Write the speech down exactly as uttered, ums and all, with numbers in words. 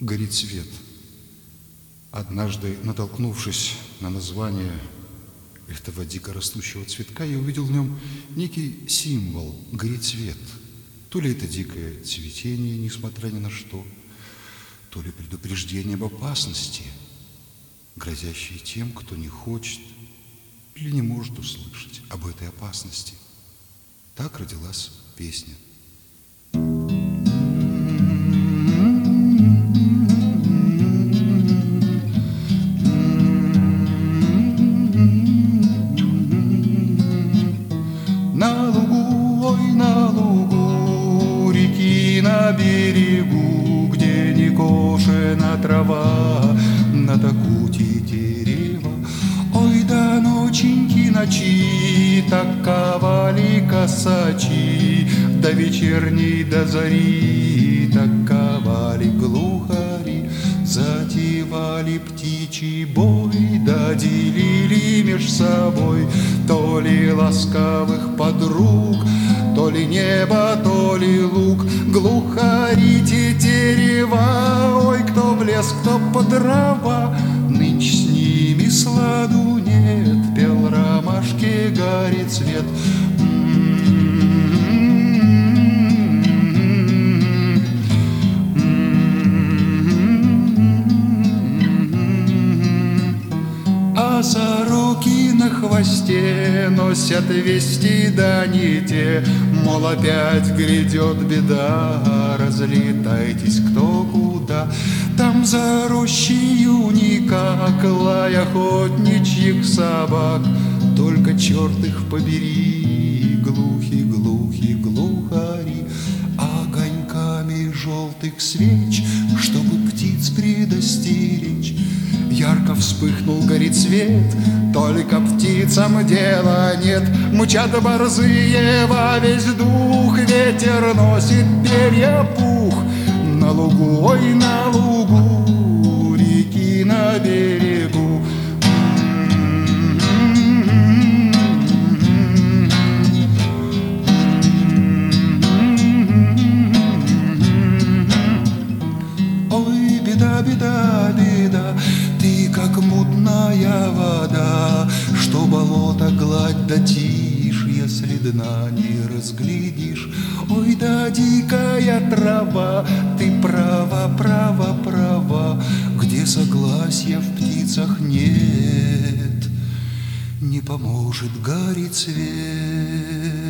горит свет. Однажды, натолкнувшись на название этого дикорастущего цветка, я увидел в нем некий символ — горит свет. То ли это дикое цветение, несмотря ни на что, то ли предупреждение об опасности, грозящей тем, кто не хочет или не может услышать об этой опасности. Так родилась песня. На лугу, ой, на лугу, реки на берегу, где не кошена трава, на такуте дерева. Ой, до ноченьки ночи, так ковали косачи, до вечерней, до зари, так ковали глухари. Затевали птичий бой, да делили меж собой то ли ласковых подруг, то ли небо, то ли луг. Глухари тетерева, ой, кто в лес, кто по дрова, нынче с ними сладу нет, пел ромашке горит цвет. А сороки на хвосте носят вести да не те, мол, опять грядет беда, разлетайтесь кто куда. Там за рощею никак лай охотничьих собак, только черт их побери, глухи, глухи, глухари. Огоньками желтых свеч, чтобы птиц предостеречь, ярко вспыхнул, горит свет, только птицам дела нет. Мчат борзые во весь дух, ветер носит перья пух. На лугу, ой, на лугу, реки на берегу. Ой, беда, беда, беда, ты как мутная вода, что болото гладь да тишь, если дна не разглядишь. Ой, да дикая трава, ты права, права, права, где согласия в птицах нет, не поможет горит свет.